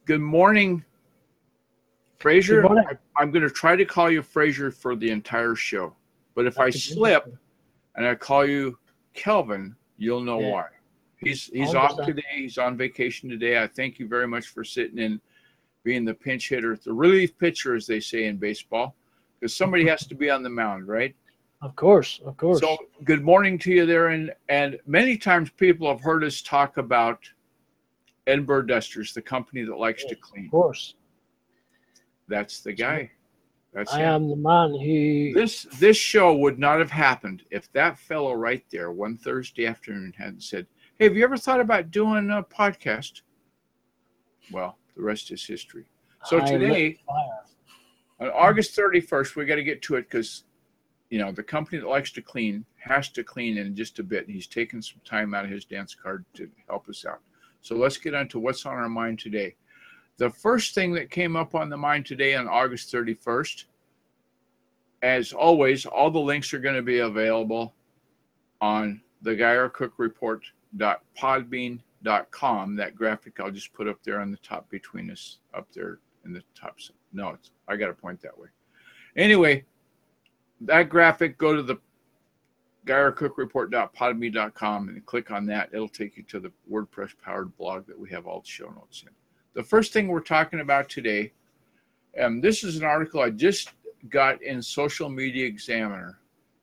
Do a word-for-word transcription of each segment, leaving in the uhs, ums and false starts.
Good morning, Fraser. Good morning. I, I'm going to try to call you Fraser for the entire show. But if I slip and I call you Kelvin, you'll know Yeah. why. He's he's I off understand. today. He's on vacation today. I thank you very much for sitting in, being the pinch hitter, the relief pitcher, as they say in baseball, because somebody has to be on the mound, right? Of course, of course. So good morning to you there. And, and many times people have heard us talk about Edinburgh Dusters, the company that likes Yes, to clean. Of course. That's the guy. That's I him. am the man who. This this show would not have happened if that fellow right there one Thursday afternoon hadn't said, "Hey, have you ever thought about doing a podcast?" Well, the rest is history. So I today, lit fire. on August thirty-first, we got to get to it because, you know, the company that likes to clean has to clean in just a bit. And he's taken some time out of his dance card to help us out. So let's get on to what's on our mind today. The first thing that came up on the mind today on August thirty-first, as always, all the links are going to be available on the Geyer Cook Report dot podbean dot com. That graphic I'll just put up there on the top between us, up there in the top. No, it's, I got to point that way. Anyway, that graphic, go to the Geyer Cook Report dot podbean dot com and click on that. It'll take you to the WordPress powered blog that we have all the show notes in. The first thing we're talking about today, um, this is an article I just got in Social Media Examiner,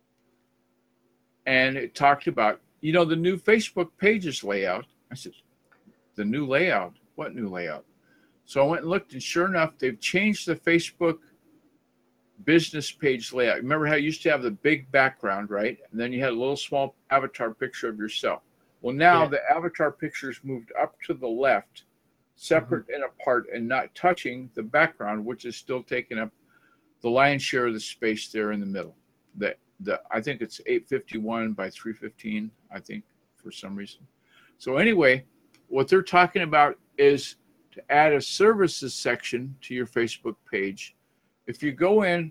and it talked about, you know, the new Facebook pages layout. I said, the new layout? What new layout? So I went and looked, and sure enough, they've changed the Facebook business page layout. Remember how you used to have the big background, right? And then you had a little small avatar picture of yourself. Well, now Yeah. the avatar pictures moved up to the left, separate mm-hmm. and apart, and not touching the background, which is still taking up the lion's share of the space there in the middle. The, the, I think it's eight fifty-one by three fifteen, I think, for some reason. So anyway, what they're talking about is to add a services section to your Facebook page. If you go in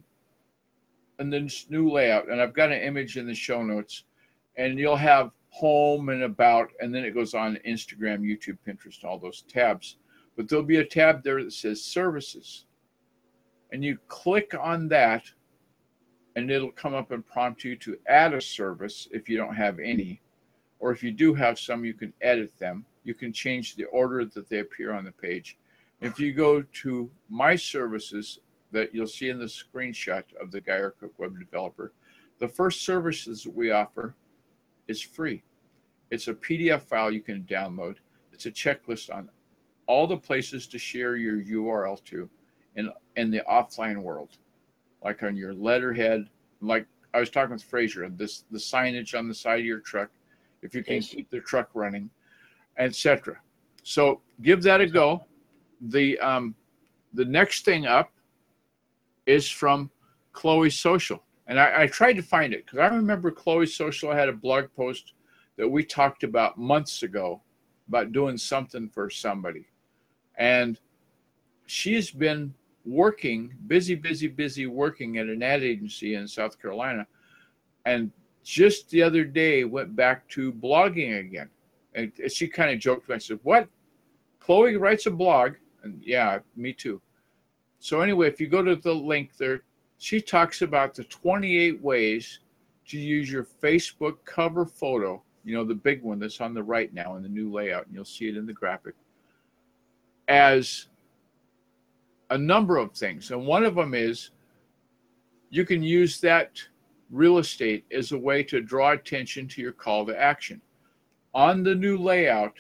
and then this new layout, and I've got an image in the show notes, and you'll have home and about, and then it goes on Instagram, YouTube, Pinterest, all those tabs. But there'll be a tab there that says services. And you click on that, and it'll come up and prompt you to add a service if you don't have any. Or if you do have some, you can edit them. You can change the order that they appear on the page. If you go to My Services, that you'll see in the screenshot of the Geyer Cook Web Developer, the first services that we offer is free. It's a P D F file you can download. It's a checklist on all the places to share your U R L to in, in the offline world, like on your letterhead, like I was talking with Fraser, this the signage on the side of your truck, if you can Yes. keep the truck running, et cetera. So give that a go. The um, the next thing up is from Chloe Social. And I, I tried to find it because I remember Chloe Social had a blog post that we talked about months ago about doing something for somebody. And she's been working, busy, busy, busy working at an ad agency in South Carolina. And just the other day went back to blogging again. And she kind of joked. I said, what? Chloe writes a blog? And yeah, me too. So anyway, if you go to the link there, she talks about the twenty-eight ways to use your Facebook cover photo, you know, the big one that's on the right now in the new layout, and you'll see it in the graphic, as a number of things. And one of them is you can use that real estate as a way to draw attention to your call to action. On the new layout,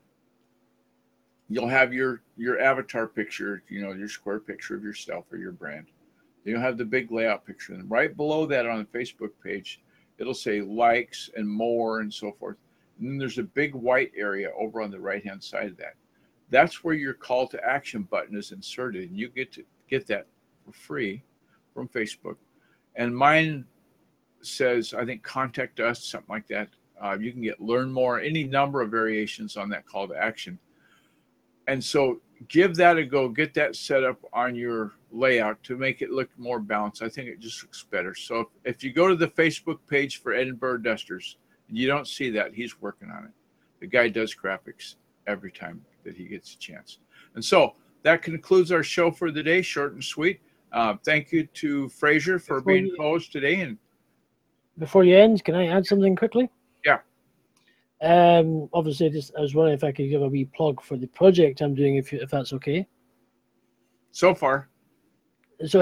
you'll have your, your avatar picture, you know, your square picture of yourself or your brand. Then you'll have the big layout picture. And right below that on the Facebook page, it'll say likes and more and so forth. And then there's a big white area over on the right-hand side of that. That's where your call to action button is inserted. And you get to get that for free from Facebook. And mine says, I think, contact us, something like that. Uh, you can get learn more, any number of variations on that call to action. And so give that a go, get that set up on your layout to make it look more balanced. I think it just looks better. So if, if you go to the Facebook page for Edinburgh Dusters, and you don't see that, he's working on it. The guy does graphics every time that he gets a chance. And so that concludes our show for the day, short and sweet. Uh, thank you to Fraser for Before being you- co-host today. And Before you end, can I add something quickly? Yeah. Um, obviously, just I was wondering if I could give a wee plug for the project I'm doing, if you, if that's okay. so far, So,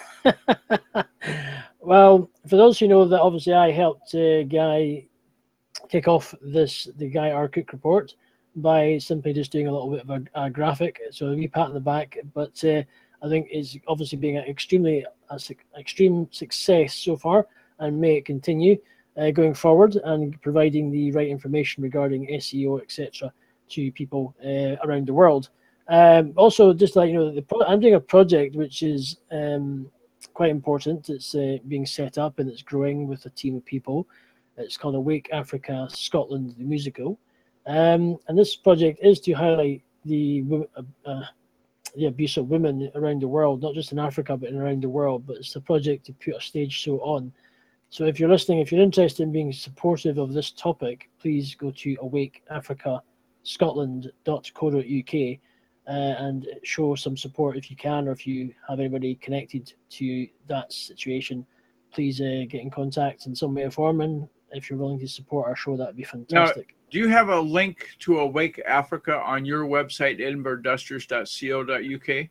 well, for those who know that, obviously, I helped uh, Guy kick off this the Guy R. Cook report by simply just doing a little bit of a, a graphic. So a wee pat on the back, but uh, I think it's obviously being an extremely a, extreme success so far, and may it continue uh, going forward, and providing the right information regarding S E O, et cetera, to people uh, around the world. Um, also, just to let you know, that the pro- I'm doing a project which is um, quite important. It's uh, being set up and it's growing with a team of people. It's called Awake Africa Scotland, the musical. Um, and this project is to highlight the uh, the abuse of women around the world, not just in Africa, but around the world. But it's a project to put a stage show on. So if you're listening, if you're interested in being supportive of this topic, please go to awake africa scotland dot co dot U K uh, and show some support if you can, or if you have anybody connected to that situation, please uh, get in contact in some way or form. And if you're willing to support our show, that'd be fantastic. do you have a link to Awake Africa on your website, edinburgh dusters dot co dot U K?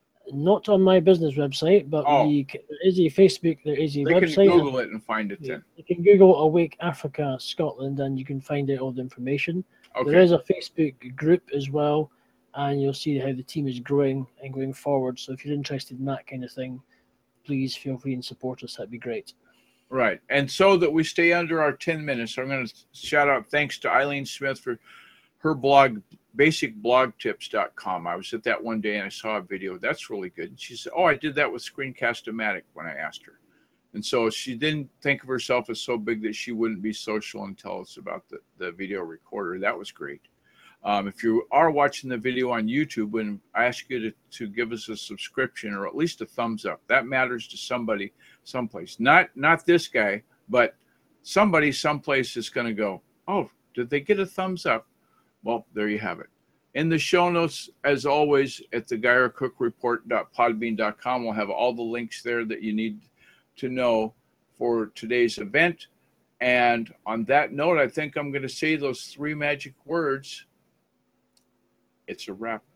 Not on my business website, but Oh. we, there is a Facebook, there is a They website. can Google it and find it then. You can Google Awake Africa Scotland and you can find out all the information. Okay. There is a Facebook group as well, and you'll see how the team is growing and going forward. So if you're interested in that kind of thing, please feel free and support us. That'd be great. Right. And so that we stay under our ten minutes, I'm going to shout out thanks to Eileen Smith for her blog, basic blog tips dot com. I was at that one day and I saw a video. That's really good. And she said, oh, I did that with Screencast-O-Matic when I asked her. And so she didn't think of herself as so big that she wouldn't be social and tell us about the, the video recorder. That was great. Um, if you are watching the video on YouTube, and I ask you to, to give us a subscription or at least a thumbs up. That matters to somebody someplace. Not not this guy, but somebody someplace is going to go, oh, did they get a thumbs up? Well, there you have it. In the show notes, as always, at the guy r cook report dot podbean dot com, we'll have all the links there that you need to know for today's event. And on that note, I think I'm going to say those three magic words. It's a wrap.